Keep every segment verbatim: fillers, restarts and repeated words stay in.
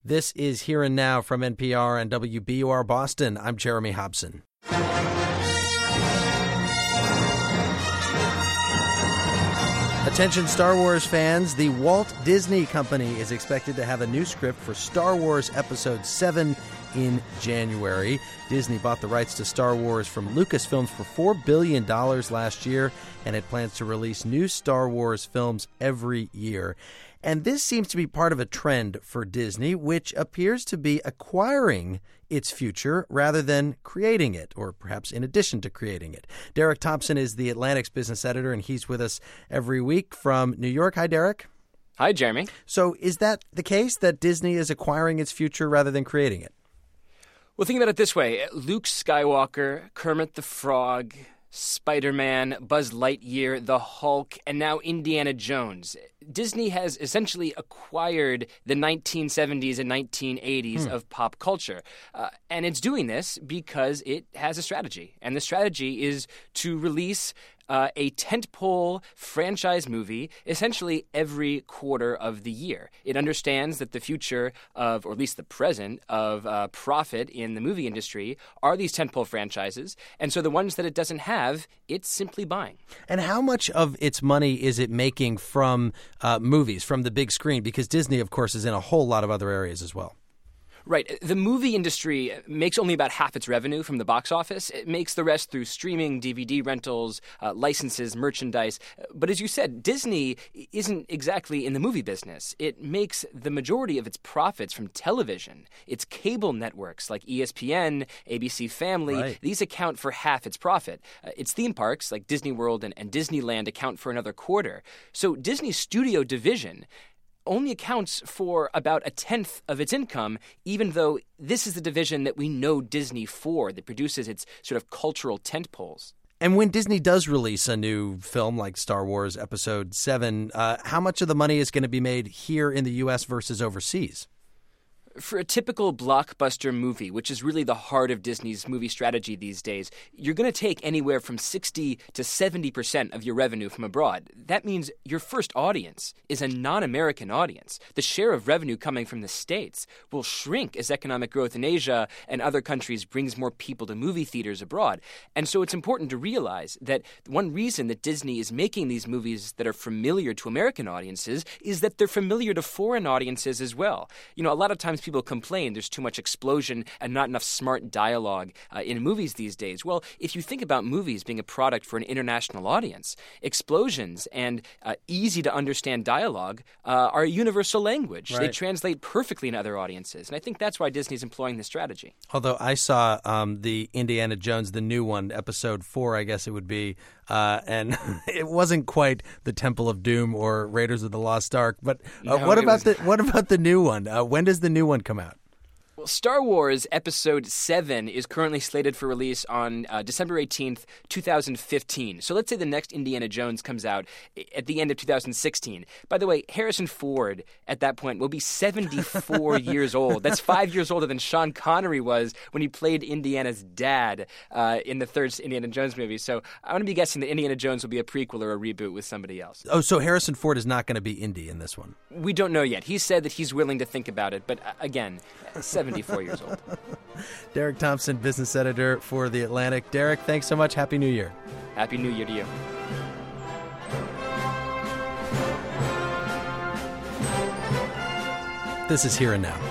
This is Here and Now from N P R and W B U R Boston. I'm Jeremy Hobson. Attention Star Wars fans, the Walt Disney Company is expected to have a new script for Star Wars Episode seven in January. Disney bought the rights to Star Wars from Lucasfilms for four billion dollars last year, and it plans to release new Star Wars films every year. And this seems to be part of a trend for Disney, which appears to be acquiring its future rather than creating it, or perhaps in addition to creating it. Derek Thompson is the Atlantic's business editor, and he's with us every week from New York. Hi, Derek. Hi, Jeremy. So is that the case, that Disney is acquiring its future rather than creating it? Well, think about it this way. Luke Skywalker, Kermit the Frog, Spider-Man, Buzz Lightyear, the Hulk, and now Indiana Jones. Disney has essentially acquired the nineteen seventies and nineteen eighties hmm. of pop culture. Uh, and it's doing this because it has a strategy. And the strategy is to release Uh, a tentpole franchise movie essentially every quarter of the year. It understands that the future of, or at least the present, of uh, profit in the movie industry are these tentpole franchises. And so the ones that it doesn't have, it's simply buying. And how much of its money is it making from uh, movies, from the big screen? Because Disney, of course, is in a whole lot of other areas as well. Right. The movie industry makes only about half its revenue from the box office. It makes the rest through streaming, D V D rentals, uh, licenses, merchandise. But as you said, Disney isn't exactly in the movie business. It makes the majority of its profits from television. Its cable networks like E S P N, A B C Family, right. These account for half its profit. Uh, its theme parks like Disney World and, and Disneyland account for another quarter. So Disney's studio division only accounts for about a tenth of its income, even though this is the division that we know Disney for, that produces its sort of cultural tentpoles. And when Disney does release a new film like Star Wars Episode seven, uh, how much of the money is going to be made here in the U S versus overseas? For a typical blockbuster movie, which is really the heart of Disney's movie strategy these days, you're going to take anywhere from sixty to seventy percent of your revenue from abroad. That means your first audience is a non-American audience. The share of revenue coming from the States will shrink as economic growth in Asia and other countries brings more people to movie theaters abroad. And so it's important to realize that one reason that Disney is making these movies that are familiar to American audiences is that they're familiar to foreign audiences as well. You know, a lot of times people complain there's too much explosion and not enough smart dialogue uh, in movies these days. Well, if you think about movies being a product for an international audience, explosions and uh, easy-to-understand dialogue uh, are a universal language. Right. They translate perfectly in other audiences. And I think that's why Disney's employing this strategy. Although I saw um, the Indiana Jones, the new one, Episode four, I guess it would be, uh, and it wasn't quite the Temple of Doom or Raiders of the Lost Ark. But uh, No, what it about was- the what about the new one? Uh, when does the new one come out? Well, Star Wars Episode seven is currently slated for release on uh, December eighteenth, twenty fifteen. So let's say the next Indiana Jones comes out at the end of two thousand sixteen. By the way, Harrison Ford at that point will be seventy-four years old. That's five years older than Sean Connery was when he played Indiana's dad uh, in the third Indiana Jones movie. So I'm going to be guessing that Indiana Jones will be a prequel or a reboot with somebody else. Oh, so Harrison Ford is not going to be Indy in this one. We don't know yet. He said that he's willing to think about it, but uh, again, seventy-four years old. Derek Thompson, business editor for The Atlantic. Derek, thanks so much. Happy New Year. Happy New Year to you. This is Here and Now.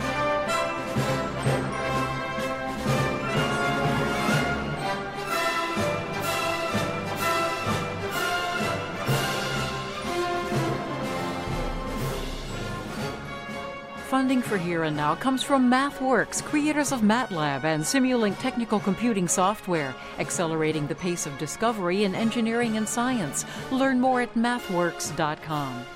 Funding for Here and Now comes from MathWorks, creators of MATLAB and Simulink technical computing software, accelerating the pace of discovery in engineering and science. Learn more at mathworks dot com.